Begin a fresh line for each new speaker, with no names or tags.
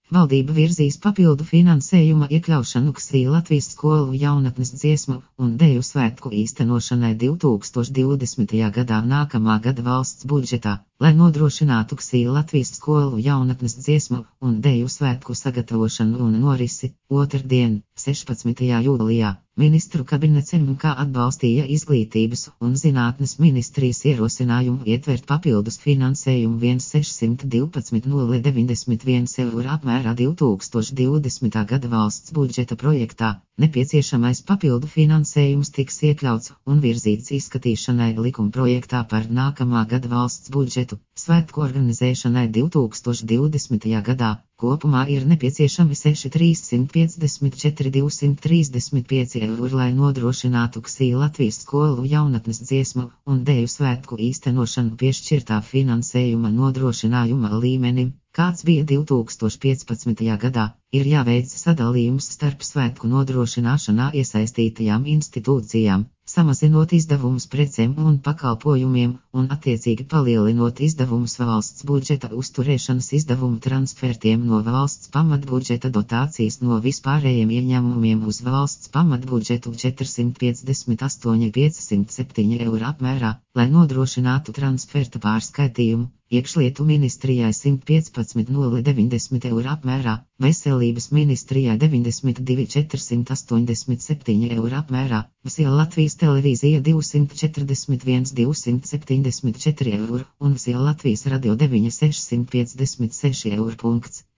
Valdība virzīs papildu finansējuma iekļaušanu KSI Latvijas skolu jaunatnes dziesmu un deju svētku īstenošanai 2020. gadā nākamā gada valsts budžetā, lai nodrošinātu KSI Latvijas skolu jaunatnes dziesmu un deju svētku sagatavošanu un norisi. Otrdien, 16. jūlijā, ministru kabinets MK atbalstīja Izglītības un zinātnes ministrijas ierosinājumu ietvert papildus finansējumu 1,612,091 eiro apmērā 2020. gada valsts budžeta projektā. Nepieciešamais papildu finansējums tiks iekļauts un virzīts izskatīšanai likumprojektā par nākamā gada valsts budžetu. Svētku organizēšanai 2020. gadā kopumā ir nepieciešami 6,354,235 eiro, lai nodrošinātu KSI Latvijas skolu jaunatnes dziesmu un deju svētku īstenošanu piešķirtā finansējuma nodrošinājuma līmenim, kāds bija 2015. gadā, ir jāveic sadalījums starp svētku nodrošināšanā iesaistītajām institūcijām, samazinot izdevumus precēm un pakalpojumiem un attiecīgi palielinot izdevumus valsts budžeta uzturēšanas izdevumu transfertiem no valsts pamatbudžeta dotācijas no vispārējiem ieņēmumiem uz valsts pamatbudžetu 458,507 eiro apmērā, lai nodrošinātu transferta pārskaitījumu. Iekšlietu ministrijai 115,090 eiro apmērā, Veselības ministrijai 92,487 eiro apmērā, KSI Latvijas televīzija 241,274 eiro un KSI Latvijas radio 9,656 eiro.